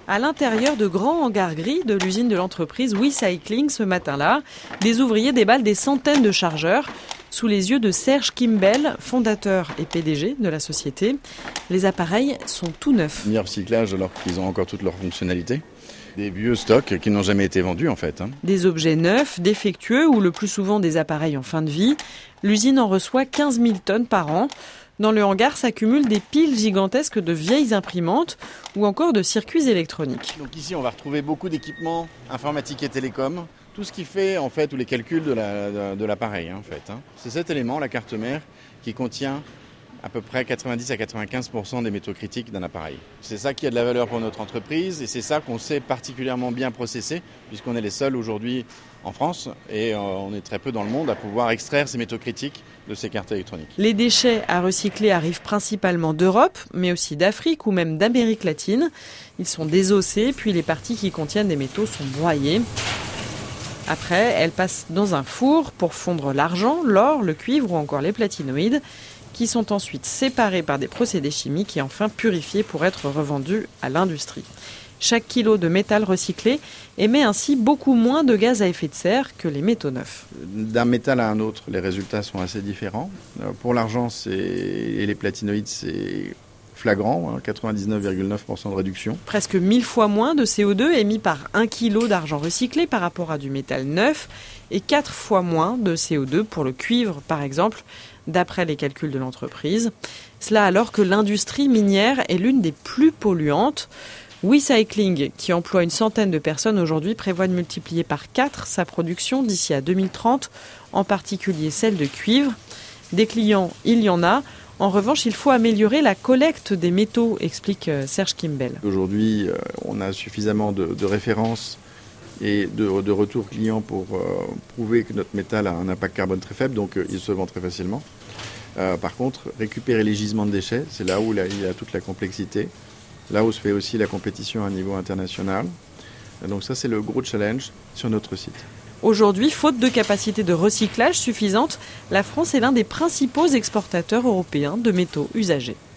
À l'intérieur de grands hangars gris de l'usine de l'entreprise WeCycling ce matin-là, des ouvriers déballent des centaines de chargeurs sous les yeux de Serge Kimbell, fondateur et PDG de la société. Les appareils sont tout neufs. Ni recyclage alors qu'ils ont encore toutes leurs fonctionnalités. Des vieux stocks qui n'ont jamais été vendus en fait. Des objets neufs, défectueux ou le plus souvent des appareils en fin de vie. L'usine en reçoit 15 000 tonnes par an. Dans le hangar s'accumulent des piles gigantesques de vieilles imprimantes ou encore de circuits électroniques. Donc ici on va retrouver beaucoup d'équipements informatiques et télécoms, tout ce qui fait en fait tous les calculs de l'appareil en fait. C'est cet élément, la carte mère, qui contient à peu près 90 à 95% des métaux critiques d'un appareil. C'est ça qui a de la valeur pour notre entreprise et c'est ça qu'on sait particulièrement bien processer puisqu'on est les seuls aujourd'hui en France et on est très peu dans le monde à pouvoir extraire ces métaux critiques de ces cartes électroniques. Les déchets à recycler arrivent principalement d'Europe, mais aussi d'Afrique ou même d'Amérique latine. Ils sont désossés, puis les parties qui contiennent des métaux sont broyées. Après, elles passent dans un four pour fondre l'argent, l'or, le cuivre ou encore les platinoïdes, qui sont ensuite séparés par des procédés chimiques et enfin purifiés pour être revendus à l'industrie. Chaque kilo de métal recyclé émet ainsi beaucoup moins de gaz à effet de serre que les métaux neufs. D'un métal à un autre, les résultats sont assez différents. Pour l'argent et les platinoïdes, c'est flagrant, 99,9% de réduction. Presque 1000 fois moins de CO2 émis par 1 kilo d'argent recyclé par rapport à du métal neuf et 4 fois moins de CO2 pour le cuivre, par exemple, d'après les calculs de l'entreprise. Cela alors que l'industrie minière est l'une des plus polluantes. WeCycling, qui emploie une centaine de personnes aujourd'hui, prévoit de multiplier par 4 sa production d'ici à 2030, en particulier celle de cuivre. Des clients, il y en a. En revanche, il faut améliorer la collecte des métaux, explique Serge Kimbell. Aujourd'hui, on a suffisamment de références et de retours clients pour prouver que notre métal a un impact carbone très faible, donc il se vend très facilement. Par contre, récupérer les gisements de déchets, c'est là où il y a toute la complexité. Là où se fait aussi la compétition à un niveau international. Donc ça, c'est le gros challenge sur notre site. Aujourd'hui, faute de capacité de recyclage suffisante, la France est l'un des principaux exportateurs européens de métaux usagés.